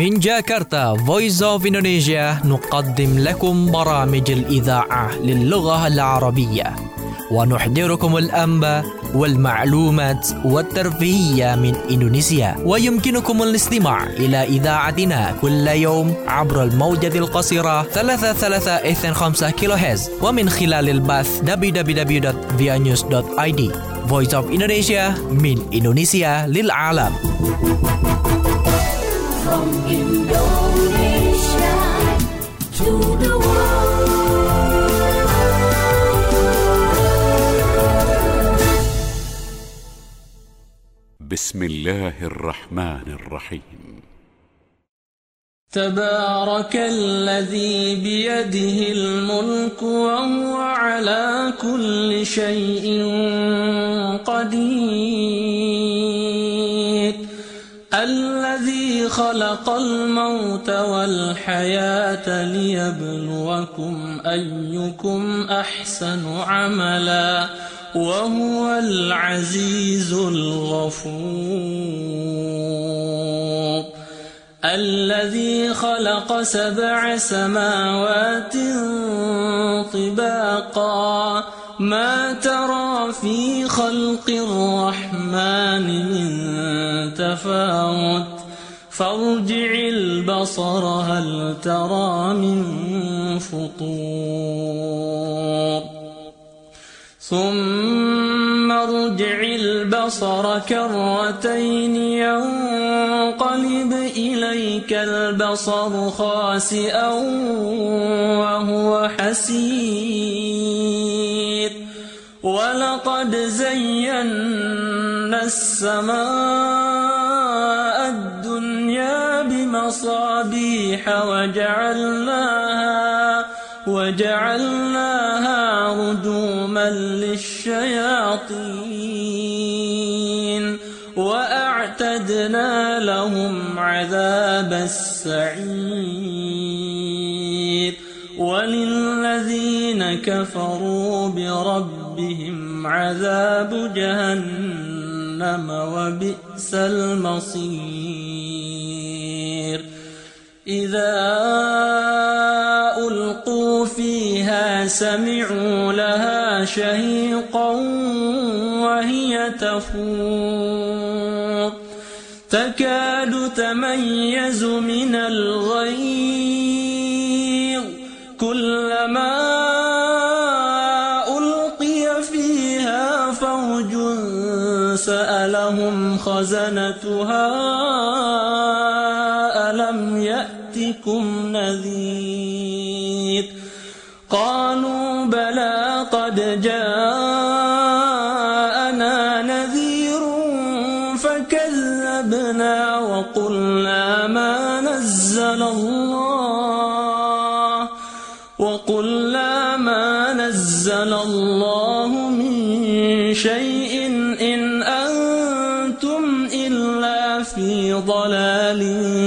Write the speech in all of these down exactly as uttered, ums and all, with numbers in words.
من جاكرتا Voice of Indonesia نقدم لكم برامج الإذاعة للغة العربية ونحضركم الأنباء والمعلومات والترفيهية من إندونيسيا. ويمكنكم الاستماع إلى إذاعتنا كل يوم عبر الموجة القصيرة ثلاثة ثلاثة اثنين خمسة كيلو هرتز ومن خلال البث دبليو دبليو دبليو دوت via news دوت i d. Voice of Indonesia من إندونيسيا للعالم. From Indonesia to the world. بسم الله الرحمن الرحيم. تبارك الذي بيده الملك وهو على كل شيء قدير الذي خلق الموت والحياة ليبلوكم أيكم أحسن عملا وهو العزيز الغفور الذي خلق سبع سماوات طباقا ما ترى في خلق الرحمن من تفاوت فارجع البصر هل ترى من فطور ثم ارجع البصر كرتين ينقلب إليك البصر خاسئا وهو حسير ولقد زينا السماء الدنيا بمصابيح وجعلناها وجعلناها رجوما للشياطين وأعتدنا لهم عذاب السعير وللذين كفروا بربهم عذاب جهنم وبئس المصير إذا ألقوا فيها سمعوا لها شهيقا وهي تفور تكاد تميز من الغيظ كلما ألقي فيها فوج سألهم خزنتها ألم يأتكم نذير قالوا بلى قد جاءنا نذير فكذبنا وقلنا ما نزل الله وقلنا ما نزل الله من شيء إن أنتم إلا في ضلال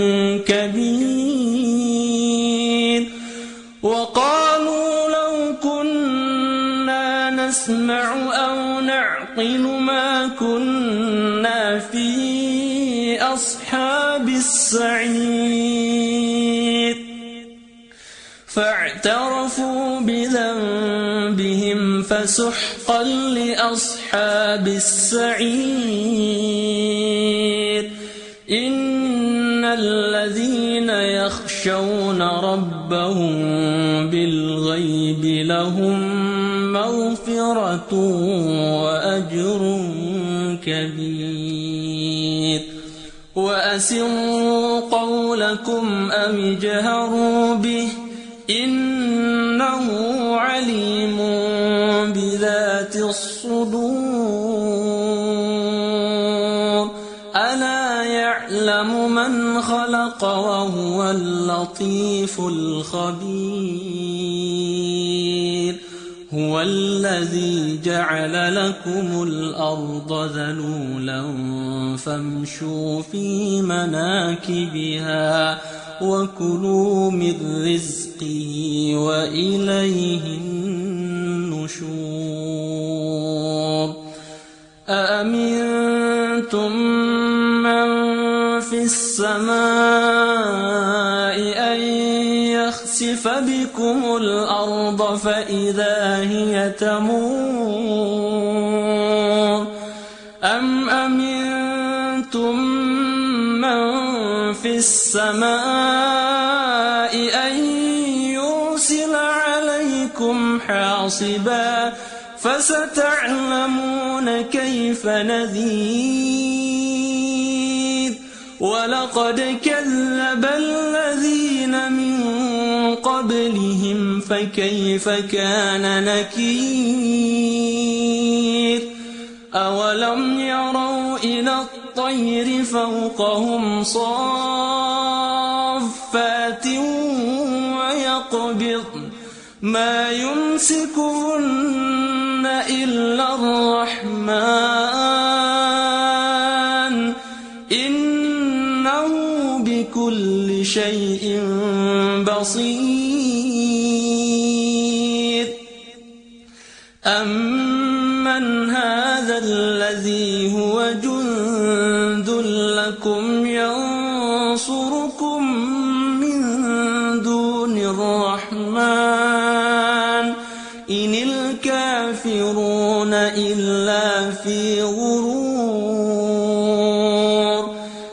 كبير وقالوا لو كنا نسمع أو نعقل ما كنا في أصحاب السعير فاعترفوا بذنبهم فسحقا لأصحاب السعير إن الذين يخشون ربهم بالغيب لهم مغفرة وأجر كبير وأسروا قولكم أم اجهروا به إنه عليم بذات الصدور ألا يعلم من خلق وهو اللطيف الخبير هو الذي جعل لكم الأرض ذلولا فامشوا في مناكبها وكلوا من رزقه وإليه النشور أأمنتم من في السماء يخسف بكم الأرض فإذا هي تمور أم أمنتم من في السماء أن يرسل عليكم حاصبا فستعلمون كيف نذير ولقد كذب الذين من قبلهم فكيف كان نكير أولم يروا إلى الطير فوقهم صافات ويقبضن ما يمسكهن إلا الرحمن إنه بكل شيء بصير أمن هذا الذي هو جند لكم ينصركم من دون الرحمن إن الكافرون إلا في غرور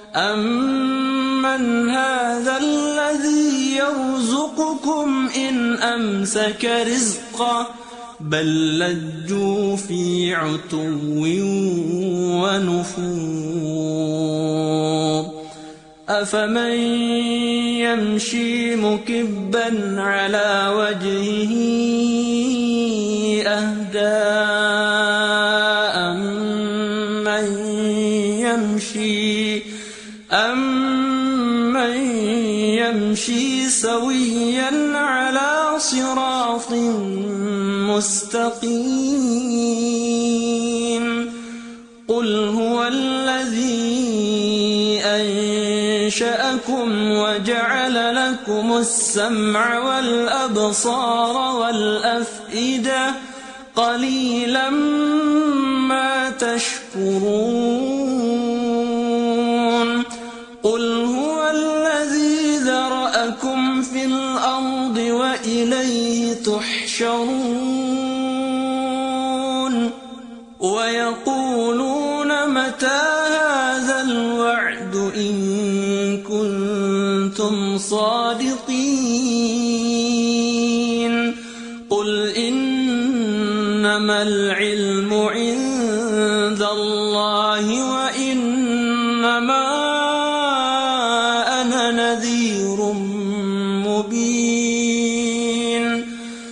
أمن هذا الذي يرزقكم إن أمسك رزقه بل لجوا في عتو ونفور أفمن يمشي مكبا على وجهه أهدى أمن يمشي أمن يمشي سويا على صراط مستقيم قل هو الذي أنشأكم وجعل لكم السمع والأبصار والأفئدة قليلا ما تشكرون قل هو الذي ذرأكم في الأرض وإليه تحشرون ويقولون متى هذا الوعد إن كنتم صادقين قل إنما العلم عند الله وإنما أنا نذير مبين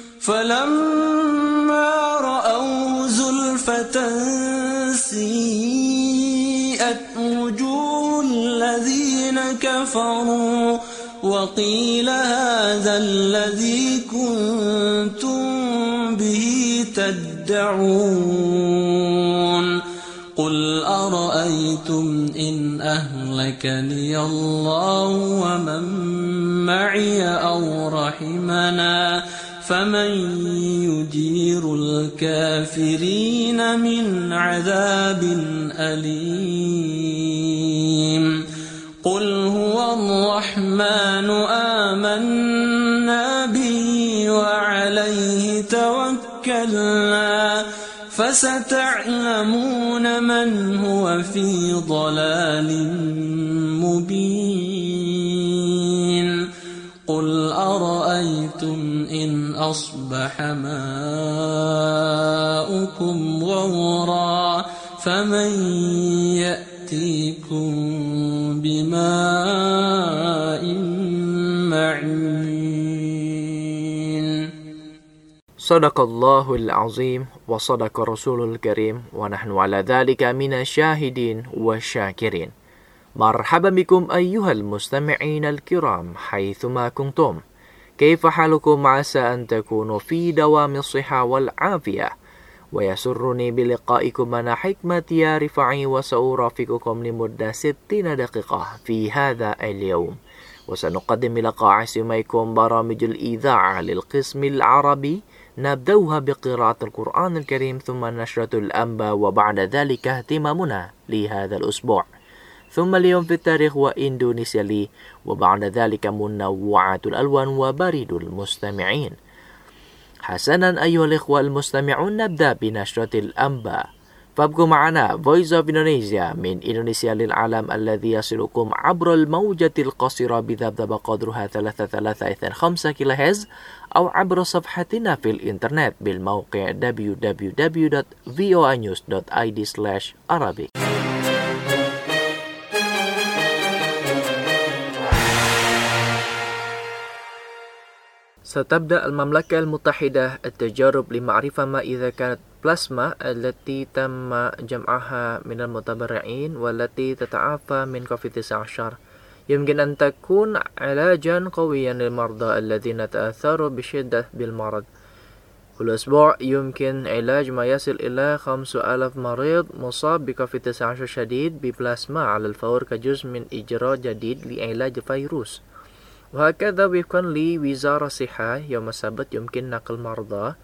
فلما رأوا زلفة سيئت وجوه الذين كفروا وقيل هذا الذي كنتم به تدعون قل أرأيتم إن أهلكني الله ومن معي أو رحمنا فمن يجير الكافرين من عذاب أليم قل هو الرحمن آمنا به وعليه توكلنا فستعلمون من هو في ضلال مبين قل أرأيتم إن أصبح ماؤكم غورا فمن يأتيكم بماء معين صدق الله العظيم وصدق رسول الكريم ونحن على ذلك من الشاهدين والشاكرين. مرحبا بكم أيها المستمعين الكرام حيثما كنتم. كيف حالكم؟ عسى أن تكونوا في دوام الصحة والعافية، ويسرني بلقائكم أنا حكمة يا رفاعي، وسأرافقكم لمدة ستين دقيقة في هذا اليوم، وسنقدم لقاء سميكم برامج الإذاعة للقسم العربي، نبدأها بقراءة القرآن الكريم ثم نشرة الأنباء، وبعد ذلك اهتمامنا لهذا الأسبوع. ثم اليوم في التاريخ وإندونيسيا لي، وبعد ذلك منوعات الألوان وبريد المستمعين. حسنا أيها الإخوة المستمعون، نبدأ بنشرة الأنباء، فابقوا معنا Voice of Indonesia من إندونيسيا للعالم الذي يصلكم عبر الموجة القصيرة بذبذبة قدرها ثلاثة ثلاثة اثنين خمسة كيلو هرتز، أو عبر صفحتنا في الإنترنت بالموقع دبليو دبليو دبليو دوت في او اي نيوز دوت اي دي سلاش arabic. ستبدأ المملكة المتحدة التجارب لمعرفة ما إذا كانت بلازما التي تم جمعها من المتبرعين والتي تتعافى من كوفيد تسعة عشر يمكن أن تكون علاجا قويا للمرضى الذين تأثروا بشدة بالمرض. كل أسبوع يمكن علاج ما يصل إلى خمسة آلاف مريض مصاب بكوفيد تسعة عشر شديد ببلازما على الفور كجزء من إجراء جديد لعلاج الفيروس. وهكذا وفقا لوزارة الصحة يوم السبت يمكن نقل مرضى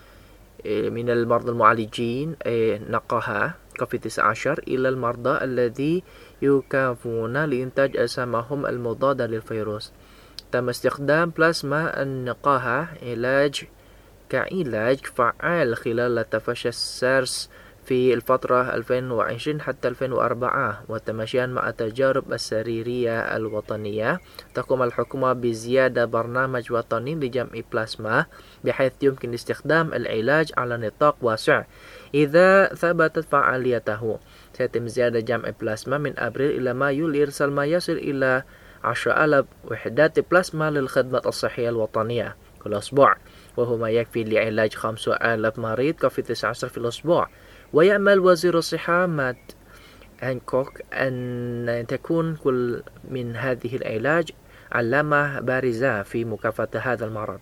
من المرضى المعالجين نقاها كوفيد تسعة عشر إلى المرضى الذي يكافون لإنتاج أجسامهم المضادة للفيروس. تم استخدام بلازما النقاهة علاج كعلاج فعال خلال تفشي السارس في الفترة ألفين وعشرين حتى ألفين وأربعة، وتماشيا مع التجارب السريرية الوطنية تقوم الحكومة بزيادة برنامج وطني لجمع بلازما بحيث يمكن استخدام العلاج على نطاق واسع إذا ثبتت فعاليته. سيتم زيادة جمع بلازما من أبريل إلى مايو لإرسال ما يصل إلى عشرة آلاف وحدات بلازما للخدمة الصحية الوطنية كل أسبوع، وهو ما يكفي لعلاج خمسة آلاف مريض كوفيد تسعة عشر في الأسبوع. ويأمل وزير الصحة مات هانكوك أن تكون كل من هذه العلاج علامة بارزة في مكافحة هذا المرض.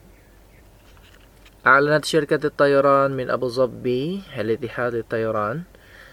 أعلنت شركة الطيران من أبو ظبي الاتحاد الطيران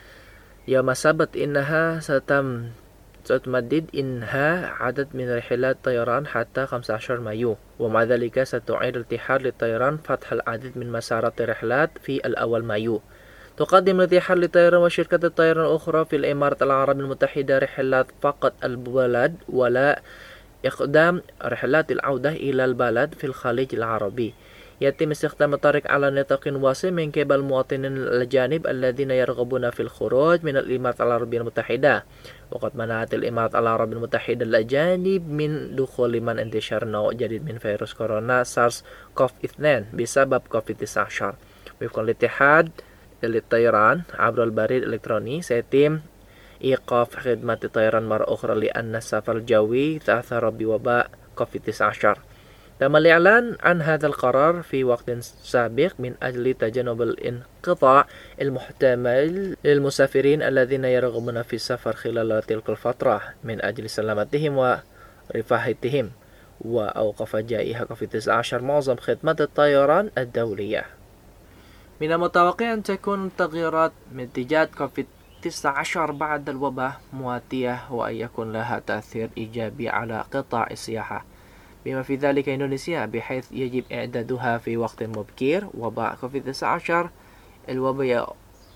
يوم السبت إنها ستم ستمدد إنهاء عدد من رحلات الطيران حتى خمسة عشر مايو، ومع ذلك ستعيد الاتحاد للطيران فتح العديد من مسارات الرحلات في الأول مايو. تقدم الاتحاد للطيران وشركة الطيران الأخرى في الإمارات العربية المتحدة رحلات فقط البلد ولا إقدام رحلات العودة إلى البلد في الخليج العربي. يتم استخدام الطريق على نطاق واسع من قبل المواطنين الأجانب الذين يرغبون في الخروج من الإمارات العربية المتحدة، وقد منعت الإمارات العربية المتحدة الأجانب من دخول من انتشار نوع جديد من فيروس كورونا سارس كوف اثنين بسبب كوفيد تسعة عشر. وفقا للاتحاد للطيران عبر البريد الإلكتروني سيتم إيقاف خدمة الطيران مرة أخرى لأن السفر الجوي تأثر بوباء كوفيد تسعة عشر. تم الإعلان عن هذا القرار في وقت سابق من أجل تجنب الانقطاع المحتمل للمسافرين الذين يرغبون في السفر خلال تلك الفترة من أجل سلامتهم ورفاهيتهم. وأوقف جائحة كوفيد تسعة عشر معظم خدمات الطيران الدولية. من المتوقع أن تكون التغييرات نتيجة كوفيد تسعة عشر بعد الوباء مواتية وأن يكون لها تأثير إيجابي على قطاع السياحة بما في ذلك إندونيسيا، بحيث يجب إعدادها في وقت مبكر. وباء كوفيد تسعة عشر الوباء،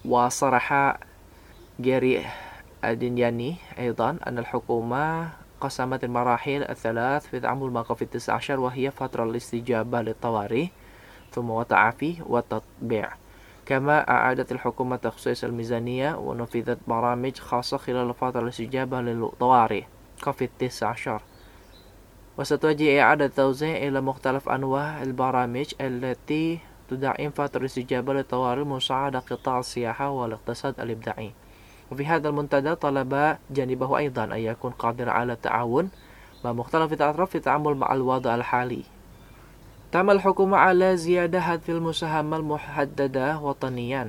وصرح جيري أدينياني أيضا أن الحكومة قسمت المراحل الثلاث في التعامل مع كوفيد تسعة عشر، وهي فترة الاستجابة للطوارئ ثم التعافي والتطبيع. كما أعادت الحكومة تخصيص الميزانية ونفذت برامج خاصة خلال فترة الاستجابة للطوارئ كوفيد تسعة عشر، وستواجه إعادة توزيع إلى مختلف أنواع البرامج التي تدعم فترة الاستجابة للطوارئ مساعدة قطاع السياحة والاقتصاد الإبداعي. وفي هذا المنتدى طلب جانبه أيضا أن يكون قادر على التعاون مع مختلف الأطراف في التعامل مع الوضع الحالي. تعمل الحكومة على زيادة هذه المساهمة المحددة وطنيا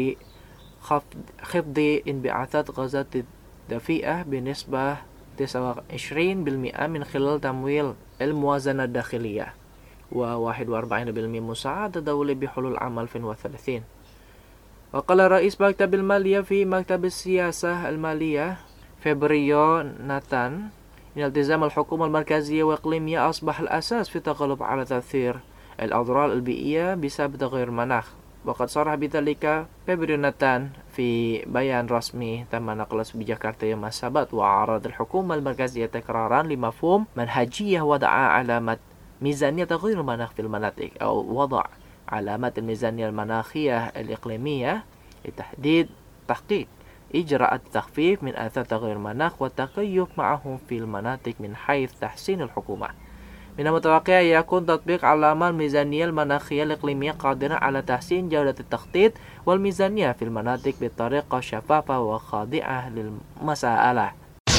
لخفض انبعاثات غازات الدفيئة بنسبة تسعة وعشرين بالمئة من خلال تمويل الموازنة الداخلية، وواحد وأربعين بالمئة مساعدة دولية بحلول عام ألفين وثلاثين. وقال رئيس مكتب المالية في مكتب السياسة المالية فبريو ناتان إن التزام الحكومة المركزية والإقليمية أصبح الأساس في التغلب على تأثير الأضرار البيئية بسبب تغير المناخ. وقد صرح بذلك فبريو ناتان في بيان رسمي تم نقله في جاكرتا يوم السبت، وأعرض الحكومة المركزية تكرارا لمفهوم منهجية وضع علامة ميزانية تغيير المناخ في المناطق، أو وضع علامات الميزانية المناخية الإقليمية لتحديد تحقيق إجراءات التخفيف من آثار تغير المناخ والتكيف معه في المناطق من حيث تحسين الحكومة. من المتوقع يكون تطبيق علامة الميزانية المناخية الإقليمية قادرا على تحسين جودة التخطيط والميزانية في المناطق بطريقة شفافة وخاضعة للمساءلة.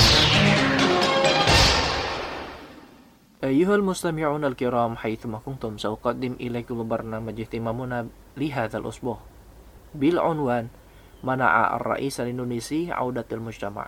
أيها المستمعون الكرام، حيثما كنتم سأقدم إليكم برنامج اهتمامنا لهذا الأسبوع بالعنوان منع الرئيس الإندونيسي عودة المجتمع.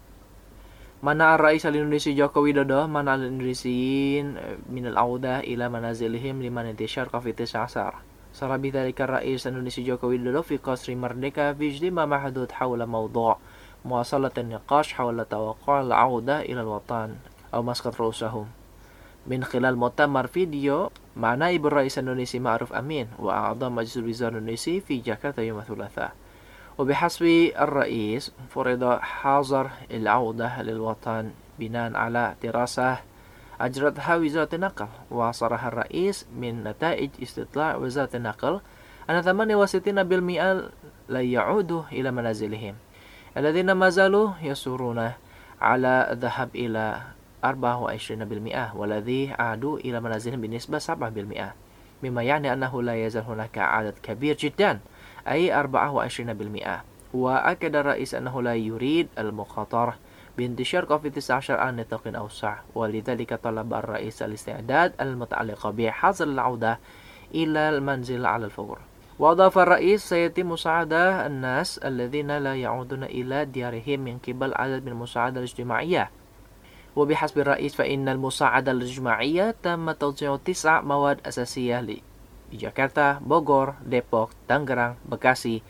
منع الرئيس الإندونيسي جوكو ويدودو منع الإندونيسيين من العودة إلى منازلهم لمن انتشار كوفيد تسعة عشر. صرح بذلك الرئيس الإندونيسي جوكو ويدودو في قصر مرديكا في اجتماع محدود حول موضوع مواصلة النقاش حول توقع العودة إلى الوطن أو مسقط رؤوسهم من خلال مؤتمر فيديو مع نائب الرئيس الإندونيسي معروف أمين وأعضاء مجلس الوزراء الإندونيسي في جاكرتا يوم الثلاثاء. وبحسب الرئيس فرض حظر العودة للوطن بناء على دراسة أجرتها وزارة النقل. وصرح الرئيس من نتائج استطلاع وزارة النقل أن ثمانية وستين بالمئة لا يعودوا إلى منازلهم، الذين ما زالوا يصرون على الذهاب إلى أربعة وعشرين بالمئة، والذي عادوا إلى منازلهم بنسبة سبعة بالمئة، مما يعني أنه لا يزال هناك عدد كبير جدا أي أربعة وعشرين بالمئة. وأكد الرئيس أنه لا يريد المخاطرة بانتشار كوفيد تسعة عشر على نطاق أوسع، ولذلك طلب الرئيس الاستعداد المتعلق بحظر العودة إلى المنزل على الفور. وأضاف الرئيس سيتم مساعدة الناس الذين لا يعودون إلى ديارهم من قبل عدد من المساعدة الاجتماعية. وبحسب الرئيس فإن المساعدة الاجتماعية تم توزيع تسع مواد أساسية لجاكرتا، بوغور، ديبوك، تانجرang، بكاسي،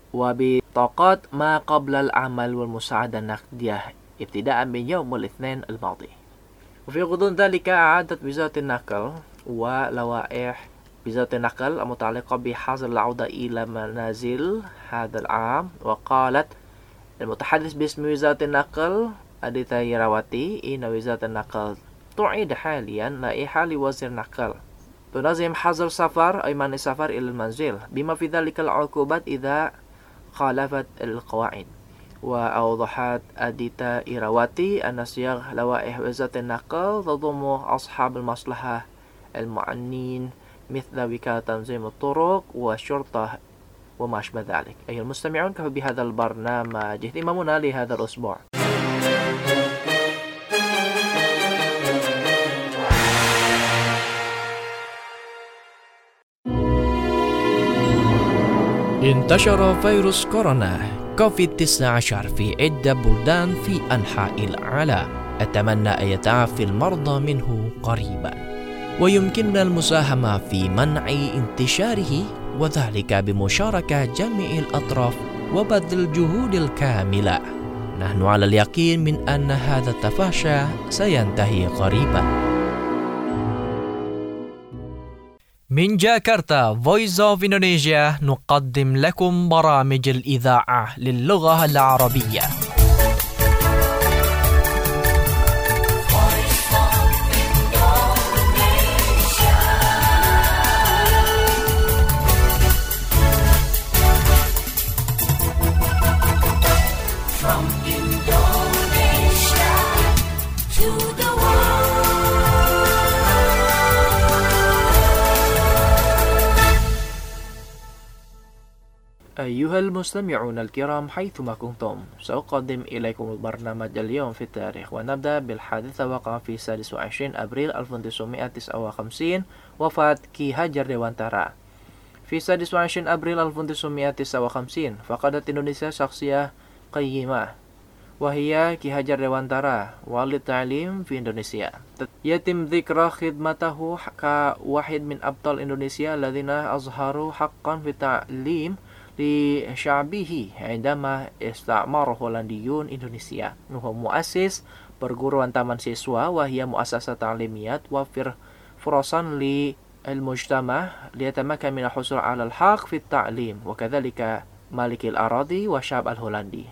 وبطاقات ما قبل العمل والمساعدة النقدية ابتداء من يوم الاثنين الماضي. وفي غضون ذلك أعادت وزارة النقل ولوائح وزارة النقل المتعلقة بحظر العودة إلى منازل هذا العام. وقالت المتحدث باسم وزارة النقل أديتا يراواتي إن وزارة النقل تعيد حاليا لائحة لوزير النقل تنظم حظر سفر أي منع السفر إلى المنزل بما في ذلك العقوبات إذا خالفت القواعد. وأوضحت أديتا إيراواتي أن صياغ لوائح وزارة النقل تضم أصحاب المصلحة المعنين مثل وكالة تنظيم الطرق والشرطة وما أشبه ذلك. أيها المستمعون، كفى بهذا البرنامج اهتمامنا لهذا الأسبوع. انتشر فيروس كورونا كوفيد تسعة عشر في عدة بلدان في أنحاء العالم. أتمنى أن يتعافى المرضى منه قريبا، ويمكننا المساهمة في منع انتشاره، وذلك بمشاركة جميع الأطراف وبذل الجهود الكاملة. نحن على اليقين من أن هذا التفشي سينتهي قريبا. من جاكرتا Voice of Indonesia نقدم لكم برامج الإذاعة للغة العربية. From Indonesia to the أيها المستمعون الكرام، حيثما كنتم سأقدم إليكم البرنامج اليوم في التاريخ، ونبدأ بالحادثة وقع في السادس والعشرين أبريل ألف وتسعمائة وتسعة وخمسين وفاة كي هاجر ديوانتارا. في السادس والعشرين أبريل ألف وتسعمائة وتسعة وخمسين فقدت إندونيسيا شخصية قيمة وهي كي هاجر ديوانتارا والي التعليم في إندونيسيا. يتم ذكر خدمته كواحد من أبطال إندونيسيا الذين أظهروا حقا في التعليم لشعبه عندما استعمر هولنديون إندونيسيا. وهو مؤسس perguruan taman siswa وهي مؤسسة تعليمية توفر فرصا للمجتمع ليتمكن من الحصول على الحق في التعليم، وكذلك Malikil Aradi wa Syahab al-Holandi.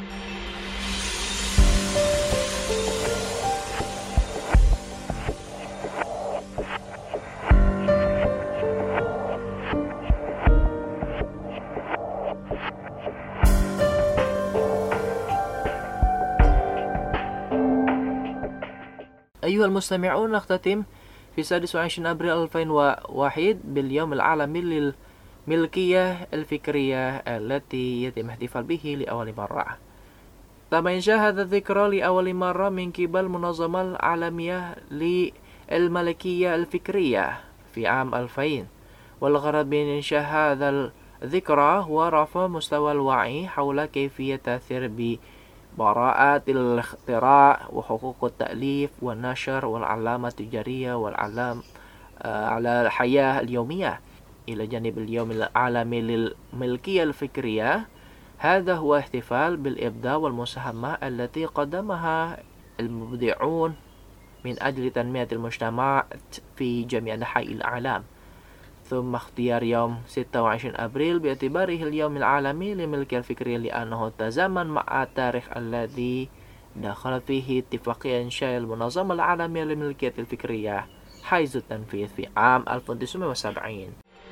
أيها المستمعون، نختتم في السادس والعشرين أبريل ألفين وواحد باليوم العالمي للملكية الفكرية التي يتم الاحتفال به لأول مرة. تم إنشاء هذا الذكرى لأول مرة من قبل المنظمة العالمية للملكية الفكرية في عام ألفين، والغرض من إنشاء هذا الذكرى هو رفع مستوى الوعي حول كيفية تأثير ب براءة الاختراع وحقوق التأليف والنشر والعلامة التجارية والعلام على الحياة اليومية إلى جانب اليوم العالمي للملكية الفكرية. هذا هو احتفال بالإبداع والمساهمة التي قدمها المبدعون من أجل تنمية المجتمع في جميع أنحاء العالم. ثم اختيار يوم ستة وعشرين أبريل باعتباره اليوم العالمي للملكية الفكرية لأنه تزامن مع التاريخ الذي دخلت فيه اتفاقية إنشاء المنظمة العالمية للملكية الفكرية حيز التنفيذ في عام ألف وتسعمائة وسبعين.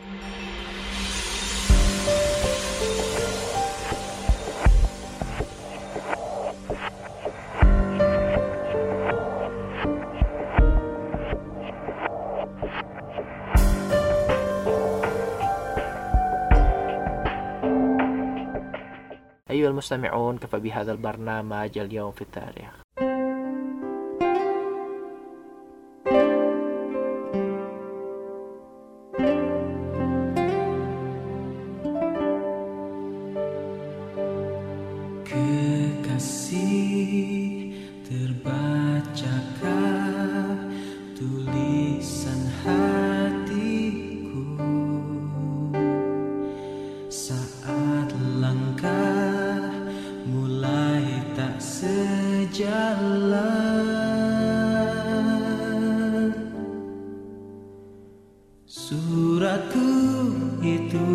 أيها المستمعون، كفى بهذا البرنامج اليوم في التاريخ. Kekasih, terbacakah tulisan hatiku saat langkah mulai tak sejalan. Suratku itu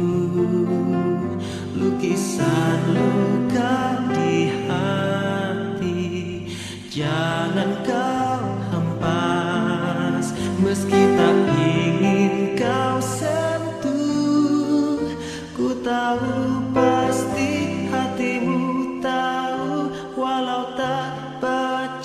lukisan luka di hati, jangan kau hempas meski tak ingin kau sentuh. Ku tahu pasti hatimu tahu walau tak baca.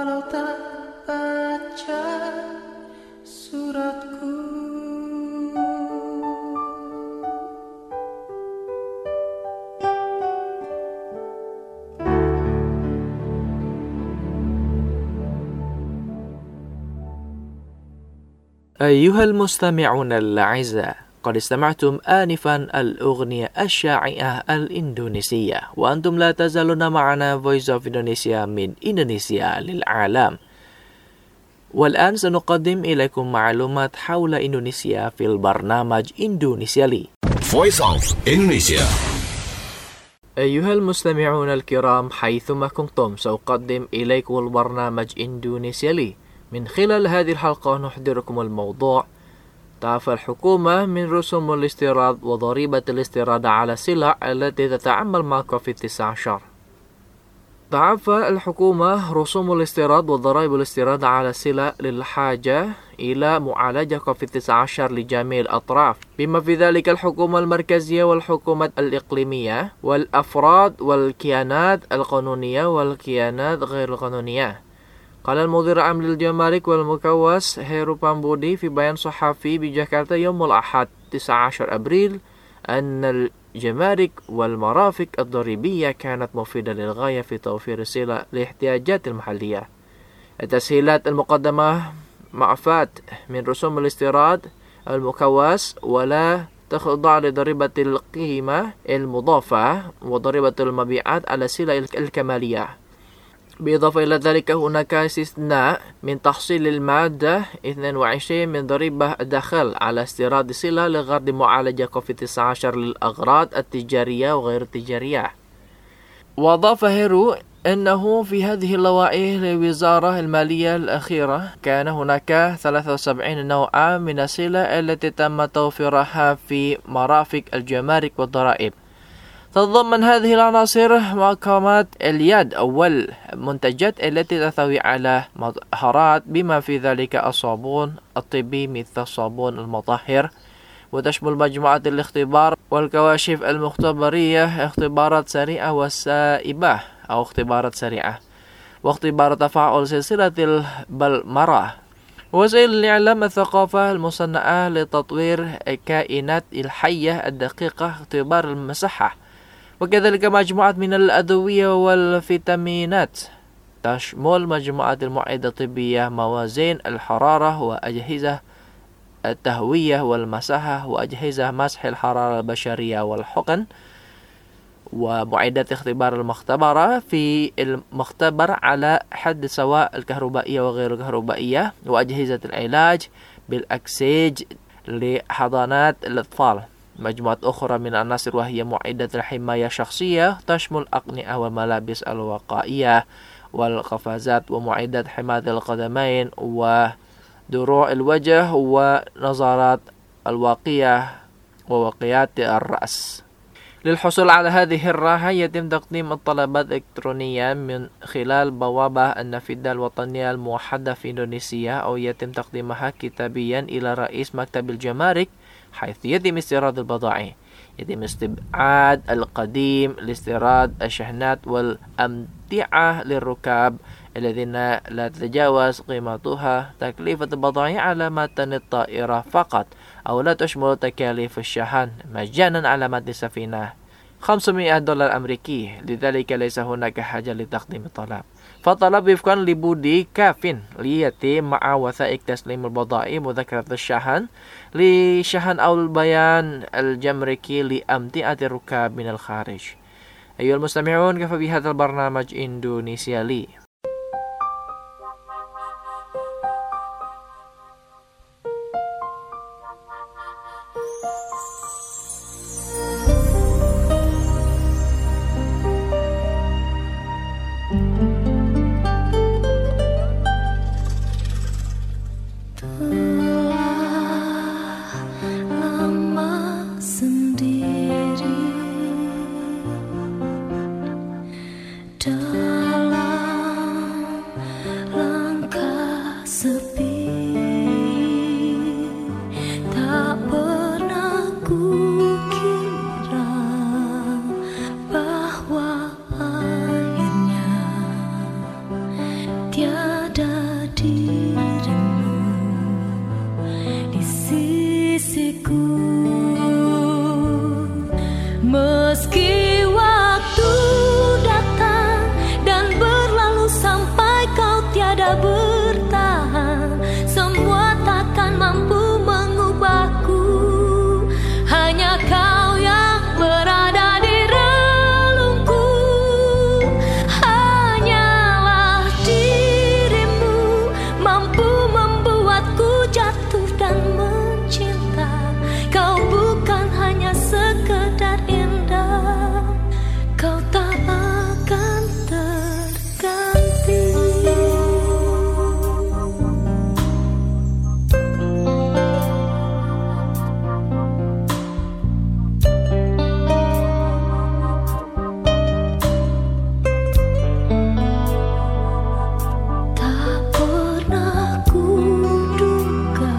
walau tak baca suratku. أيها المستمعون الأعزاء، قد استمعتم آنفا الأغنية الشائعة الإندونيسية، وأنتم لا تزالون معنا Voice of Indonesia من إندونيسيا للعالم. والآن سنقدم إليكم معلومات حول إندونيسيا في البرنامج إندونيسيا لي. Voice of Indonesia. أيها المستمعون الكرام، حيثما كنتم سأقدم إليكم البرنامج إندونيسيا لي. من خلال هذه الحلقة نحضركم الموضوع: تعفى الحكومة من رسوم الاستيراد وضريبة الاستيراد على السلع التي تتعامل مع كوفيد تسعة عشر. تعفى الحكومة رسوم الاستيراد وضرائب الاستيراد على السلع للحاجة إلى معالجة كوفيد تسعة عشر لجميع الأطراف، بما في ذلك الحكومة المركزية والحكومة الإقليمية والأفراد والكيانات القانونية والكيانات غير القانونية. قال المدير العام للجمارك والمكوس هيرو بامبودي في بيان صحفي بجاكرتا يوم الأحد تسعة عشر أبريل أن الجمارك والمرافق الضريبية كانت مفيدة للغاية في توفير السلع لاحتياجات المحلية. التسهيلات المقدمة معفاة من رسوم الاستيراد المكوس ولا تخضع لضريبة القيمة المضافة وضريبة المبيعات على السلع الكمالية. بالإضافة إلى ذلك هناك استثناء من تحصيل المادة اثنين وعشرين من ضريبة الدخل على استيراد السلع لغرض معالجة كوفيد تسعة عشر للأغراض التجارية وغير التجارية. وأضاف هيرو أنه في هذه اللوائح للوزارة المالية الأخيرة كان هناك ثلاثة وسبعين نوعا من السلع التي تم توفيرها في مرافق الجمارك والضرائب. تتضمن هذه العناصر مقامات اليد أول منتجات التي تحتوي على مطهرات بما في ذلك الصابون الطبي مثل الصابون المطهر، وتشمل مجموعات الاختبار والكواشف المختبرية، اختبارات سريعة وسائبة أو اختبارات سريعة، واختبار تفاعل سلسلة البلمرة، وسائل الإعلام الثقافة المصنعة لتطوير الكائنات الحية الدقيقة، اختبار المساحة، وكذلك مجموعة من الأدوية والفيتامينات تشمل مجموعة المعدة الطبية، موازين الحرارة وأجهزة التهوية والمساحة وأجهزة مسح الحرارة البشرية والحقن، ومعدات اختبار المختبرة في المختبر على حد سواء الكهربائية وغير الكهربائية، وأجهزة العلاج بالأكسيج لحضانات الأطفال. مجموعة أخرى من العناصر وهي معدة الحماية الشخصية تشمل أقنعة والملابس الوقائية والقفازات ومعدات حماية القدمين ودروع الوجه ونظارات الواقية ووقايات الرأس. للحصول على هذه الراحة يتم تقديم الطلبات إلكترونيا من خلال بوابة النافذة الوطنية الموحدة في إندونيسيا، أو يتم تقديمها كتابيا إلى رئيس مكتب الجمارك، حيث يتم استيراد البضائع. يتم استبعاد القديم لاستيراد الشحنات والأمتعة للركاب الذين لا تتجاوز قيمتها تكلفة البضائع على متن الطائرة فقط، أو لا تشمل تكاليف الشحن مجانا على متن السفينة خمسمائة دولار أمريكي. لذلك ليس هناك حاجة لتقديم الطلب، فالطلب وفقا لبودي كاف ليتم مع وثائق تسليم البضائع مذكرة الشحن لشحن أو البيان الجمركي لأمتعة الركاب من الخارج. أيها المستمعون، كفى بهذا البرنامج إندونيسيا لي. Dalam ada dirimu di sisiku. Meski waktu datang dan berlalu sampai kau tiada bertahan, semua takkan mampu mengubahku. Hanya kau yang berada di relungku. Hanyalah dirimu mampu membuatku jatuh dan mencinta. Kau bukan hanya sekedar indah, kau tak akan terganti. Tak pernah kuduga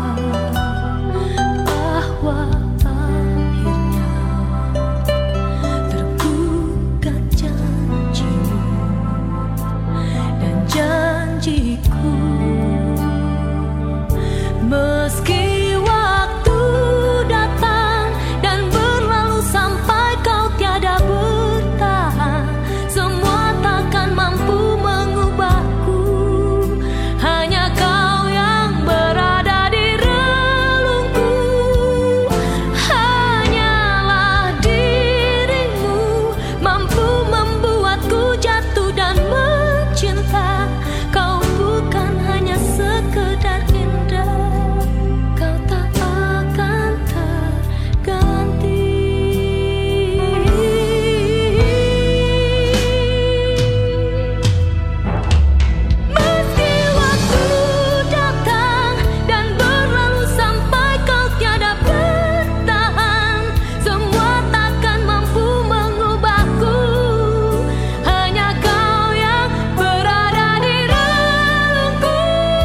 bahwa akhirnya tergugat janjimu dan janjiku. Meski waktu datang dan berlalu sampai kau tiada bertahan, semua takkan mampu mengubahku. Hanya kau yang berada di relungku. Hanyalah dirimu mampu membuatku jatuh dan mencinta. Kau bukan hanya sekedar indah, kau tak akan terganti. Meski waktu datang dan berlalu sampai kau tiada bertahan, semua takkan mampu mengubahku. Hanya kau yang berada di relungku.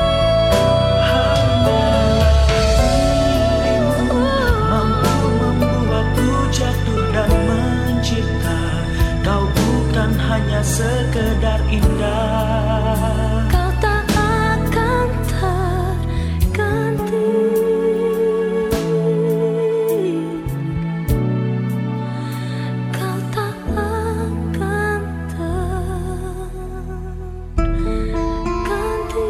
Mampu membuatku jatuh dan mencipta. Kau bukan hanya sekedar indah. Kau tak akan terganti. Kau tak akan terganti.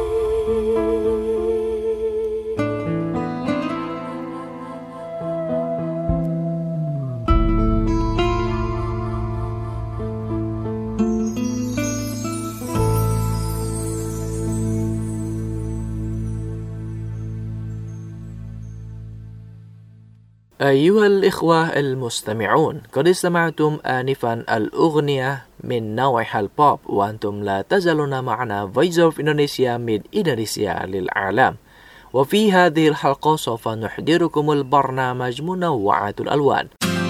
أيها الإخوة المستمعون، قد استمعتم آنفا الأغنية من نوعها البوب، وأنتم لا تزالون معنا Voice of Indonesia من إندونيسيا للعالم. وفي هذه الحلقة سوف نحضركم البرنامج منوعات الألوان.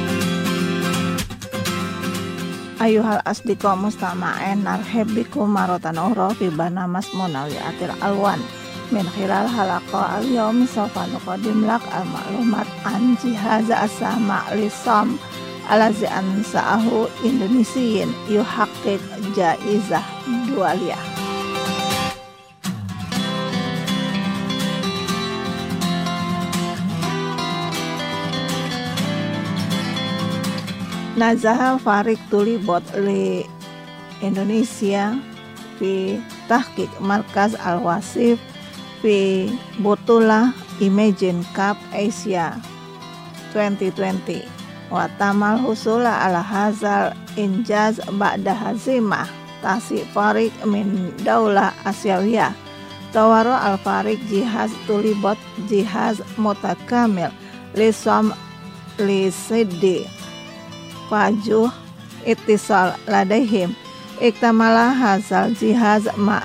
أيها الأصدقاء مستمعين، نرحب بكم مرة أخرى في برنامج منوعات الألوان. من خلال حلقة اليوم سوف نقدم لك المعلومات عن جهاز السمع للصم الذي أنشأه إندونيسي يحقق جائزة دولية. نجح فريق طلبة لإندونيسيا في تحقيق مركز الوصيف في بطولة Imagine Cup Asia twenty twenty وتم الحصول على هذا الإنجاز بعد هزيمة تاسي فريق من دولة آسيوية. طور الفريق جهاز طلبة جهاز متكامل للصم لسد وجه اتصال لديهم. اكتمل هذا الجهاز مع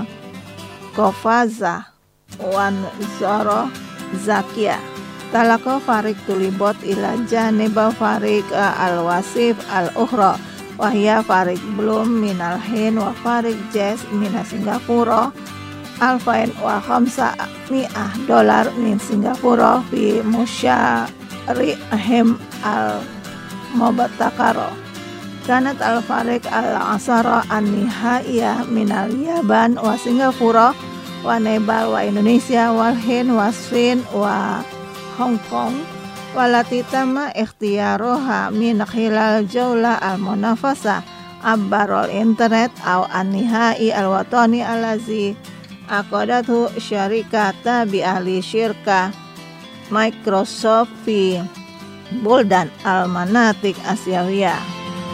قفازة وانظار ذكية. تلقى فريق طلبة إلى جانب فريق الوصيف الأخرى وهي فريق بلوم من الهند وفريق جاز من سنغافورة ألفين وخمسمائة دولار من سنغافورة في مشاريعهم المبتكرة. Kanat al-Fariq al-Asara an-Nihaiyah minal Yaban wa Singapura wa Nepal wa Indonesia wal Hind wa Sin wa Hong Kong walati tama ikhtiyaroha min khilal jawla al-munafasa abbarol internet aw an-nihai al-watani alazi aqadathu syarikata bi ahli syirka Microsoft fi Buldan al-Manatik Asyawiyah.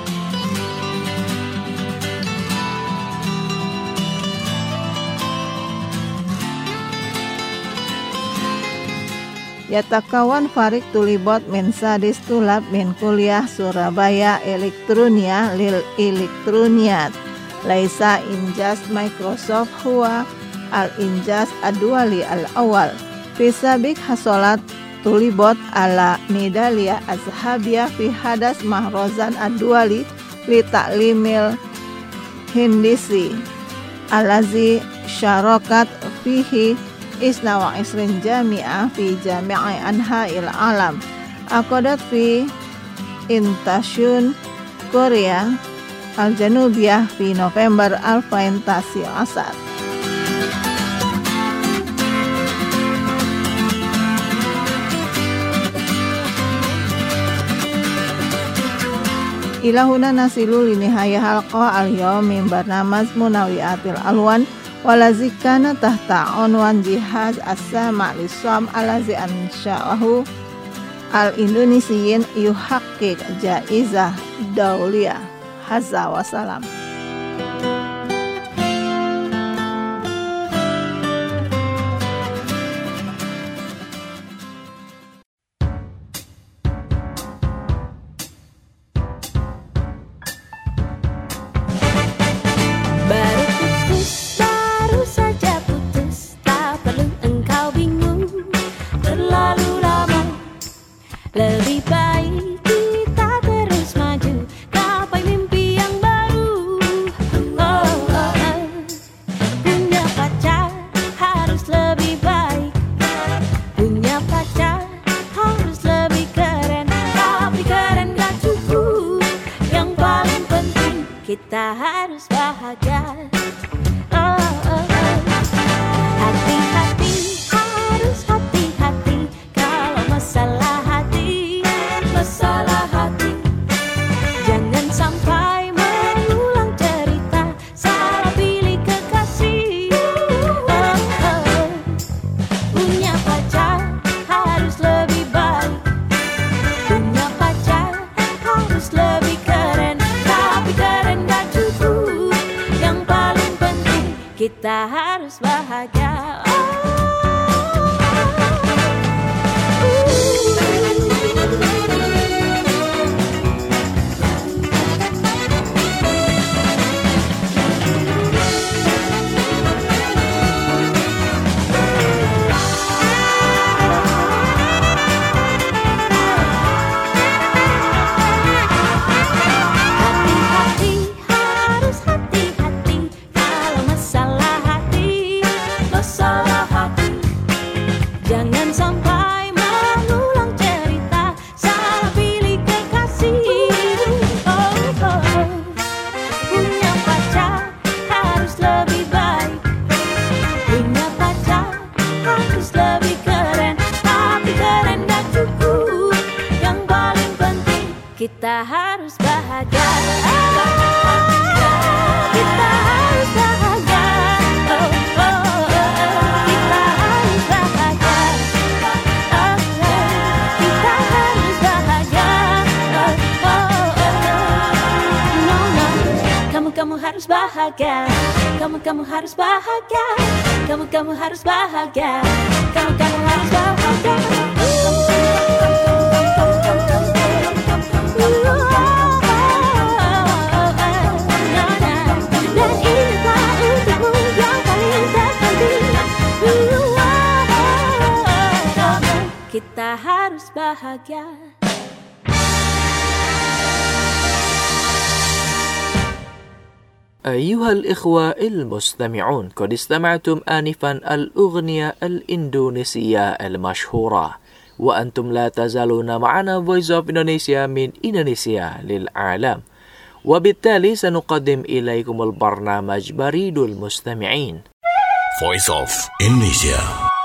Yatakawan Fariq tulibot min sadis tulab min kuliah Surabaya elektronia lil elektroniat laisa injas Microsoft huwa al injas adwali al awal fisabik hasolat tulibot ala medalia azhabiyah fi hadas mahrozan adwali li ta'limil hindisi alazi syarakat fihi Isna wa isrin jami'ah fi jami'i anha'il alam Aqadat fi Intashun Korea Al-Janubiyah fi November Alfain Tasi Asad. Ilahuna nasilu linihaya halqa al-yawm min barnamaz munawiatil alwan walazikana tahta unwan jihaz as-sama' lisam alazi ansya'ahu al-indonesiyin yuhaqiq jaizah dauliyah. Hazza wa salam. Lebih baik kita terus maju, gapai mimpi yang baru. Oh, oh, oh. Punya pacar harus lebih baik, punya pacar harus lebih keren. Tapi keren gak cukup, yang paling penting kita harus bahagia. Oh, oh, oh. Hati-hati, harus hati-hati kalau masalah masalah hati. Jangan sampai mengulang cerita, salah pilih kekasih. Oh, oh. Punya pacar harus lebih baik, punya pacar harus lebih keren. Tapi keren gak cukup, yang paling penting kita harus bahagia. Oh. Kita harus bahagia. Kita harus bahagia. Oh, oh, oh. Kita harus bahagia. Oh, oh. Kita harus bahagia. Oh, oh, oh. No, no. Kamu, kamu harus bahagia. Kamu, kamu harus bahagia. Kamu, kamu harus bahagia. Kamu, kamu harus bahagia. Kita harus bahagia. أيها الإخوة المستمعون، قد استمعتم آنفا الأغنية الإندونيسية المشهورة، وأنتم لا تزالون معنا Voice of Indonesia من إندونيسيا للعالم. وبالتالي سنقدم إليكم البرنامج بريد المستمعين. Voice of Indonesia.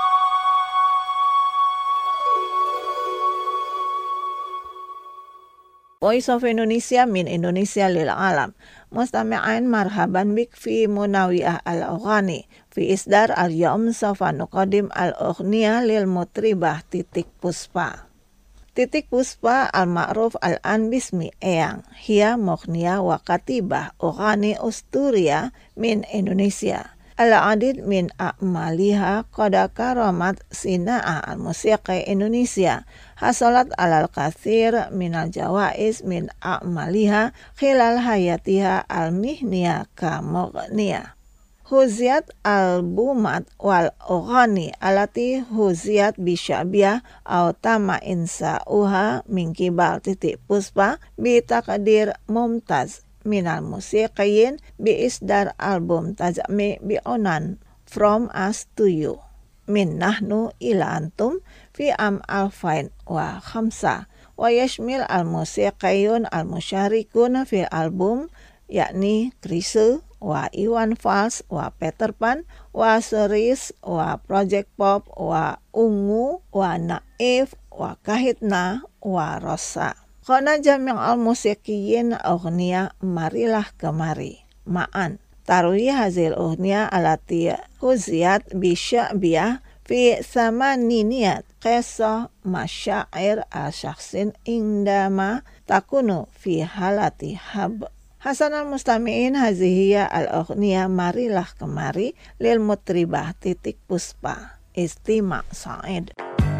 Voice of Indonesia min Indonesia lil alam. Mustami'in marhaban bik fi munawiyah al-ughani. Fi isdar al-yawm sofa nuqadim al-ughniya lil mutribah titik puspa. Titik puspa al-ma'ruf al-an bismi Eyang. Hiya mughniya wa katibah ughani usturia min Indonesia. Al-adid min a'maliha qada karamat sina'a al-musiqi Indonesia. Hasalat alal kathir minal jawais min a'maliha khilal hayatiha al-mihniya ka mughniya. Huziyat al-bumat wal ughani alati huziyat bisyabiyah au tama insa'uha min kibal titik puspa bi taqdir mumtaz minal musiqiyin bi isdar album tajami bi onan From Us to You min nahnu ila antum fi am alfain wa khamsa wa yashmil al-musiqiyun al-musharikun fi album yakni Krise wa Iwan Fals wa Peter Pan wa Series wa Project Pop wa Ungu wa Naif wa Kahitna wa Rosa. Khana jami' al-musiqiyin ughniya marilah kemari ma'an tarwi hazil ughniya alati huziyat bi sya'biyah fi samaniniyat qissa masyair al-syakhsin indama takunu fi halati hab. Hasan al-mustami'in hazihiyya al-ughniya marilah kemari lil mutribah titik puspa istima' sa'id.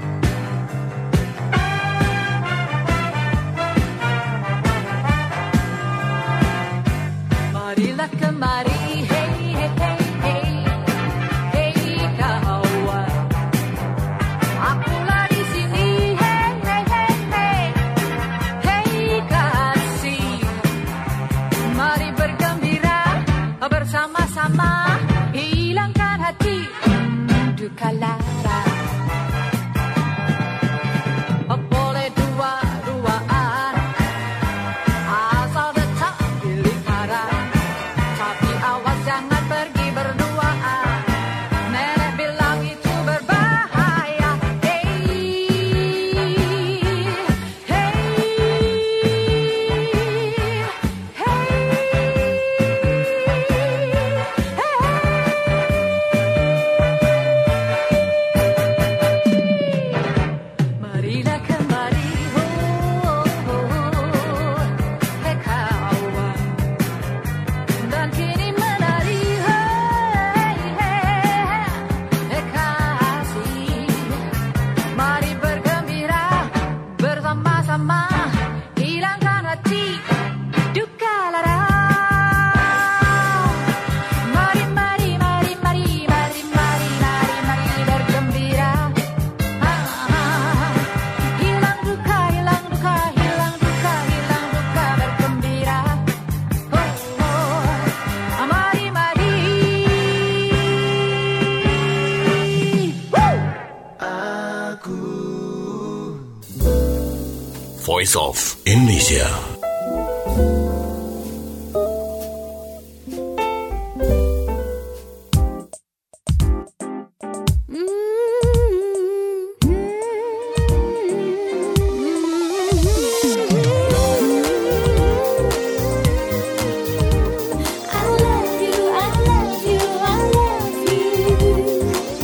Marilah kemari, hey, hey, hey, hey, hey kawan. Akulah di sini, hey, hey, hey, hey, hey kasih. Mari bergembira bersama-sama, hilangkan hati duka lara. Boleh dua-duaan, asal tetap pilih arah. Tapi awas jangan pergi berduaan, nenek bilang itu berbahaya. Hey, hey, marilah kemari, oh, oh, oh, hey kawan, dan kini menari, hey, hey, hey kasih. Mari bergembira bersama-sama, hilangkan hati duka lara. Mari, mari, mari, mari, mari, mari, mari, mari bergembira. Ah, ah. Hilang duka, hilang duka, hilang duka, hilang duka bergembira. Oh, oh. Mari, mari. Voice of Indonesia. I love you, I love you, I love you.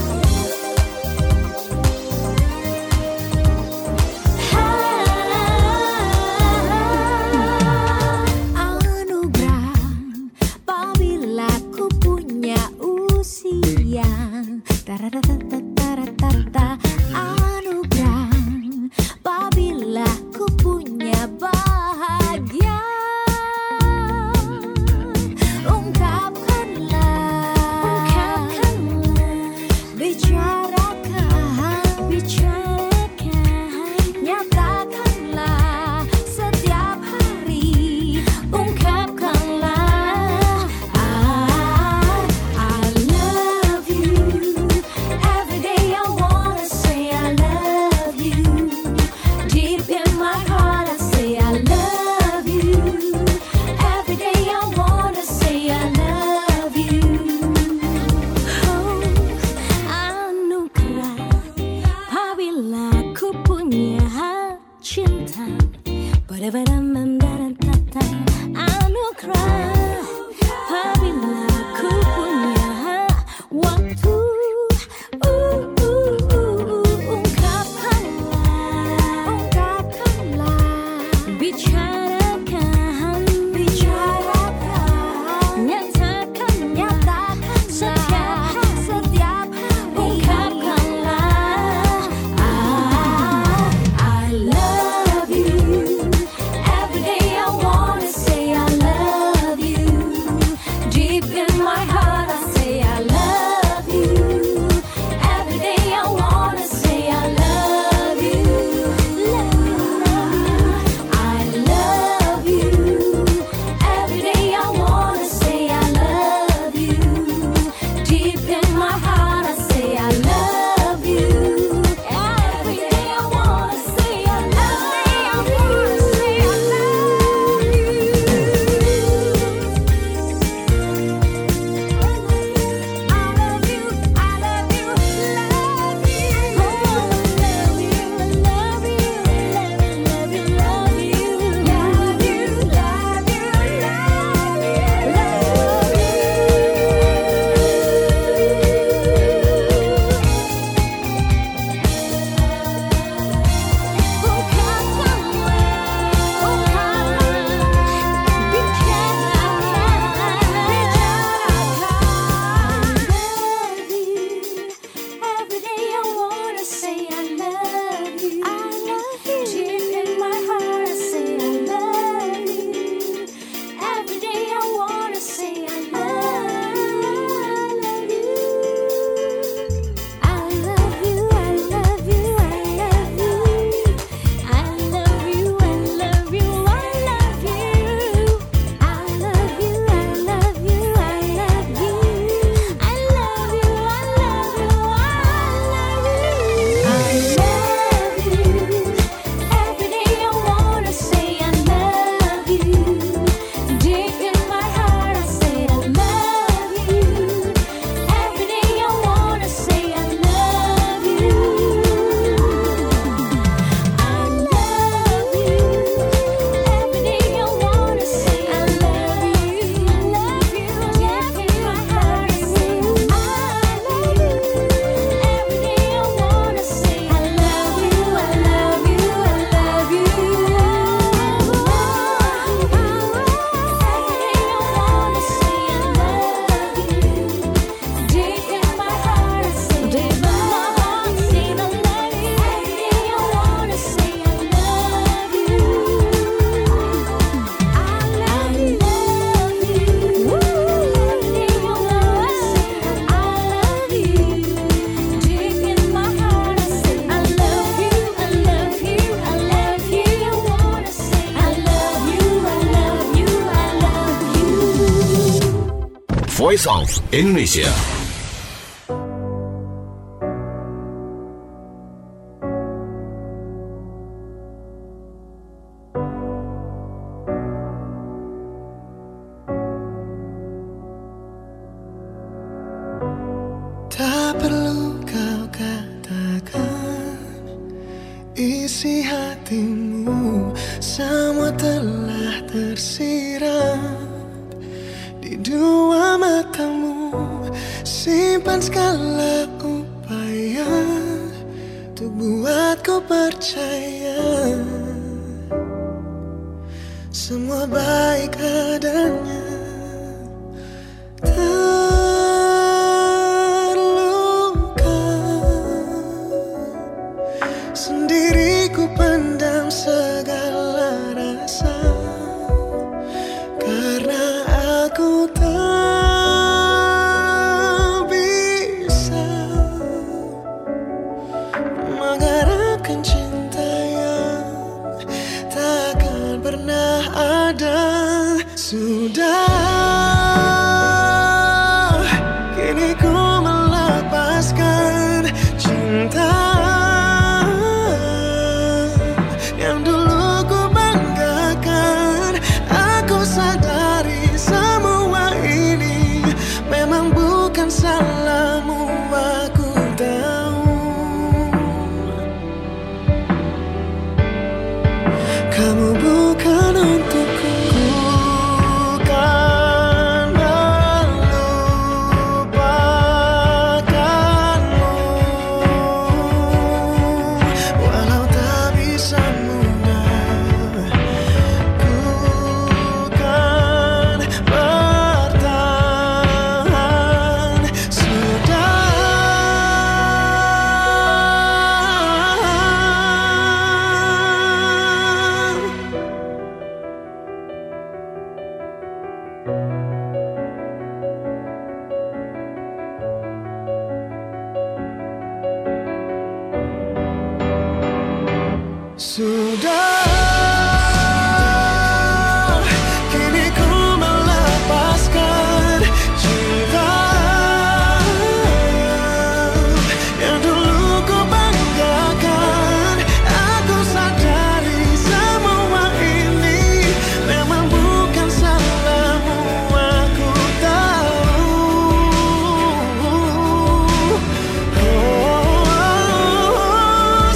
Anugerah apabila ku punya usia. Taratatataratata. Anugerah apabila ku punya bahagia. Ungkapkanlah, bicarakan, nyatakanlah setiap hari. Ungkapkanlah, I, I love you every Voice of Indonesia. Tak perlu kau katakan isi hatimu, semua telah tersirat di dua matamu. Simpan segala upaya untuk buatku percaya semua baik adanya. Sendiriku pendam segala rasa karena aku tak bisa mengharapkan cinta yang takkan pernah ada. Sudah, kini ku melepaskan cinta yang dulu ku banggakan. Aku sadari semua ini memang bukan salahmu, aku tahu. Kamu bukan untukku, bukan melupakanmu. Walau tak bisa mudah, ku kan bertahan. Sudah, sudah, kini ku melepaskan cinta yang dulu ku banggakan. Aku sadari semua ini memang bukan salahmu, aku tahu. Oh,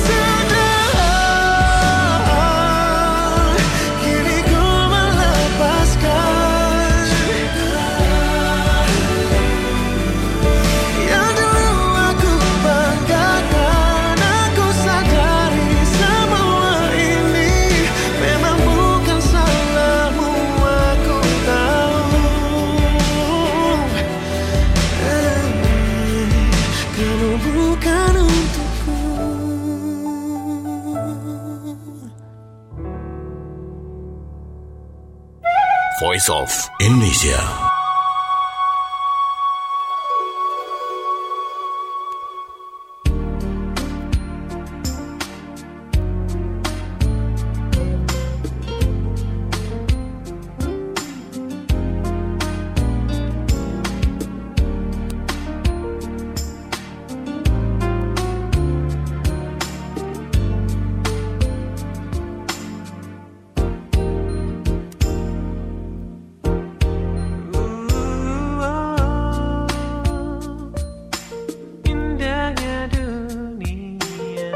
sudah, kini ku melepaskan yang dulu aku banggakan. Aku sadari semua ini memang bukan salahmu, aku tahu. Kamu bukan untukku. Voice of Indonesia. Indahnya dunia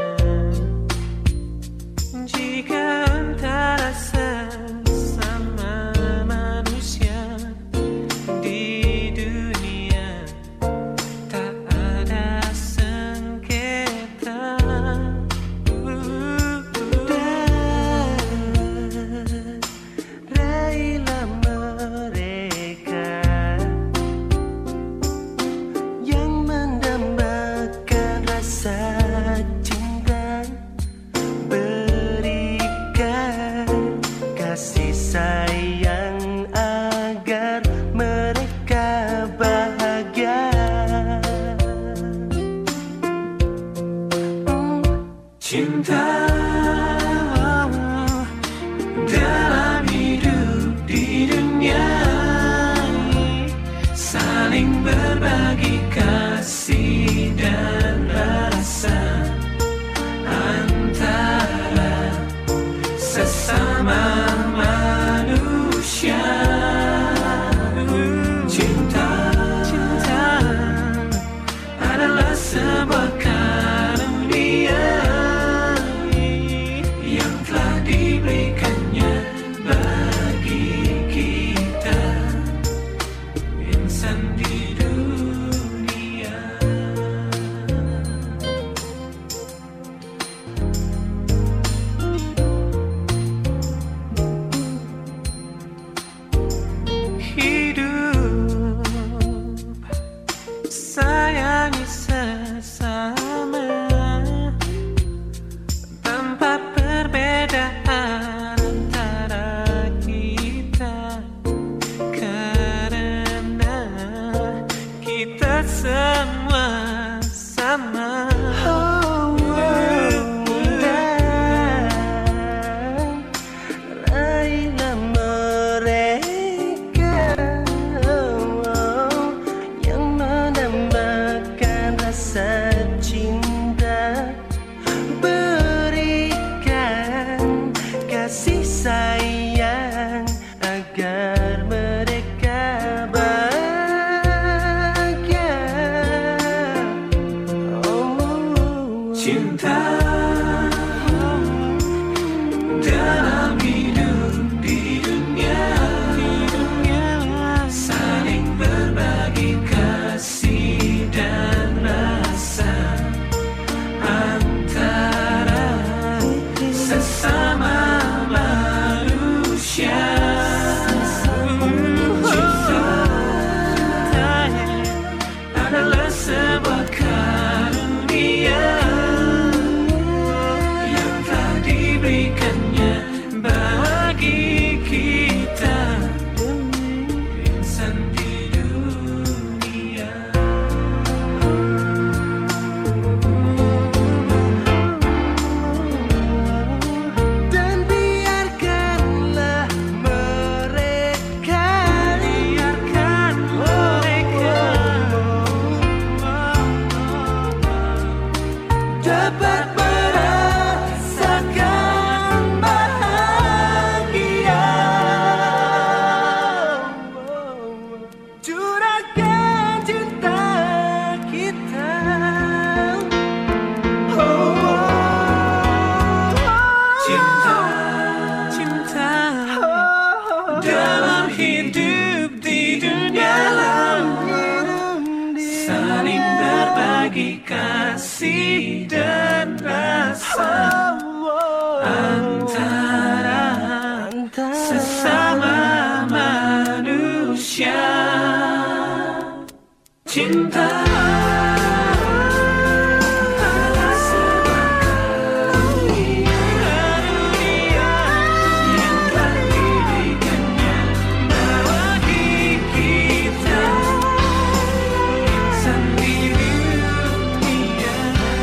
jika antara sesama manusia di dunia tak ada sengketa. Dan raihlah mereka yang mendambakan rasa cinta, berikan kasih sayang agar mereka bahagia. Cinta dalam hidup di dunia ini saling cinta dalam hidup di dunia, saling berbagi kasih dan rasa antara sesama manusia. Cinta adalah sebuah karunia yang telah diberikannya bagi kita insan di dunia. Dan biarkanlah mereka, biarkan mereka dapat merasakan bahagia. Curahkan cinta kita. Cinta, cinta dalam hidup di dunia, saling berbagi kasih dan rasa antara sesama manusia. Cinta adalah sebuah karunia yang telah diberikannya bagi kita insan di dunia.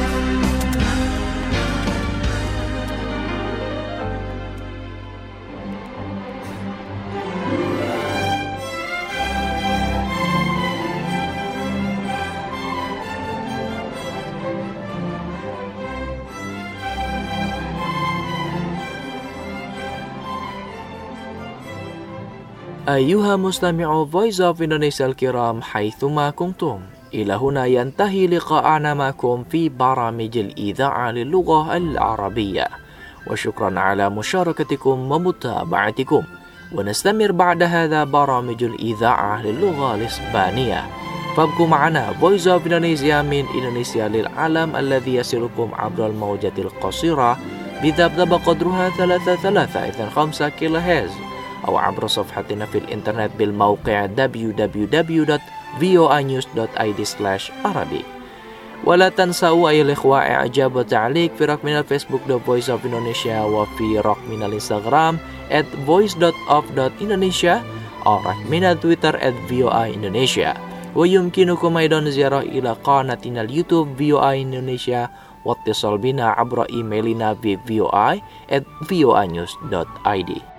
أيها مستمعو Voice of Indonesia الكرام حيثما كنتم، إلى هنا ينتهي لقاءنا معكم في برامج الإذاعة للغة العربية، وشكرا على مشاركتكم ومتابعتكم. ونستمر بعد هذا برامج الإذاعة للغة الإسبانية، فابقوا معنا Voice of Indonesia من إندونيسيا للعالم الذي يصلكم عبر الموجات القصيرة بذبذب قدرها ثلاثة ثلاثة إذن خمسة كيلو هرتز، أو عبر صفحتنا في الإنترنت بالموقع دبليو دبليو دبليو دوت في او اي نيوز دوت اي دي سلاش عربي. ولا تنسوا أيها الإخوة إعجاب وتعليق في رقمنا الفيسبوك The Voice of Indonesia، وفي رقمنا الإنستغرام at voice dot of dot indonesia، أو رقمنا تويتر at في او اي Indonesia. ويمكنكم أيضا زيارة إلى قناتنا اليوتيوب في او اي Indonesia، واتصال بنا عبر إيميلنا في في او اي at في او اي نيوز دوت اي دي.